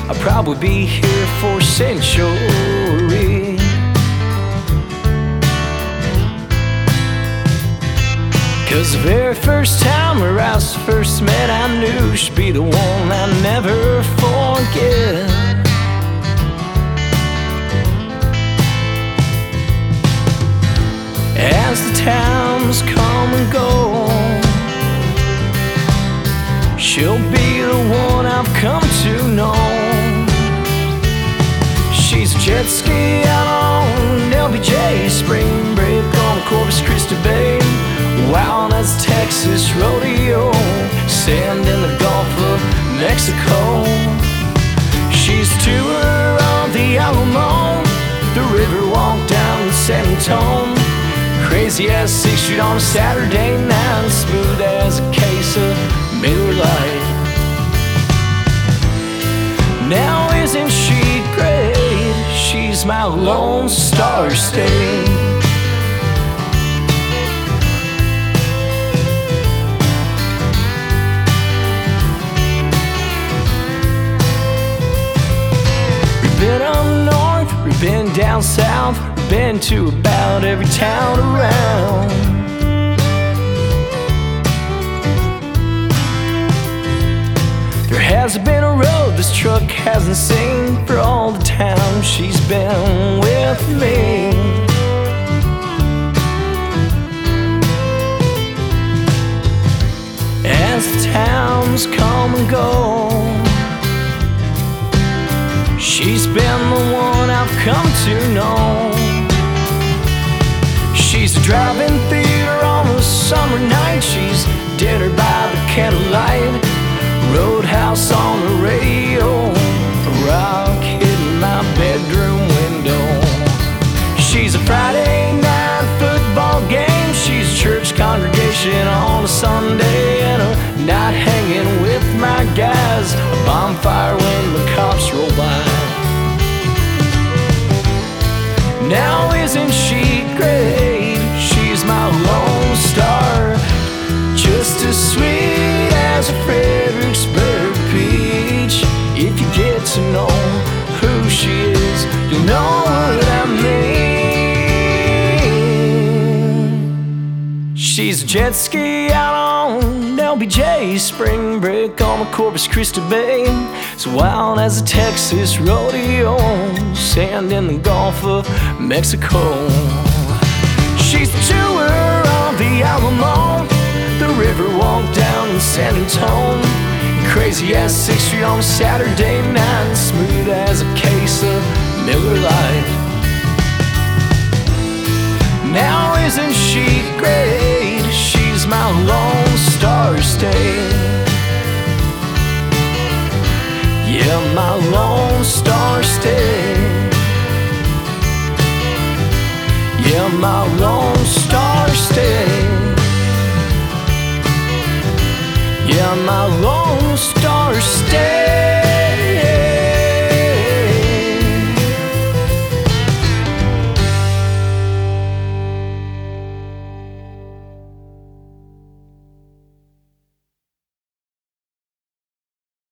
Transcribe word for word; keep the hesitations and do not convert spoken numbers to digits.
I'll probably be here for a century. Cause the very first time our eyes first met, I knew she'd be the one I'd never forget. As the times come and go, she'll be the one I've come to know. She's a jet ski out on L B J, spring break on Corpus Christi Bay, wild as Texas rodeo, sand in the Gulf of Mexico. She's a tour of the Alamo, the river walk down San Antonio, crazy as six Street on a Saturday night, smooth as a case of Miller Lite. Now isn't she great? She's my Lone Star State. We've been up north, we've been down south, we've been to about every town around. There hasn't been a road this truck hasn't seen for all the time she's been with me. As the times come and go, she's been the one I've come to know. She's a drive-in theater on a summer night, she's dinner by the candlelight, Roadhouse on the radio, a rock hitting my bedroom window. She's a Friday night football game, she's a church congregation on a Sunday, and a night hanging with my guys, a bonfire when the cops roll by. Now isn't she great? She's my Lone Star, just as sweet as a Fredericksburg peach. If you get to know who she is, you'll know what I mean. She's a jet ski out on L B J, spring break on the Corpus Christi Bay, as wild as a Texas rodeo, sand in the Gulf of Mexico. She's the tour of the Alamo, the river walk down in San Antonio, crazy as six Street on a Saturday night, smooth as a case of Miller Lite. Now isn't she great? She's my Lone Star State. Yeah, my Lone Star State. Yeah, my Lone Star State. Yeah, my Lone Star State.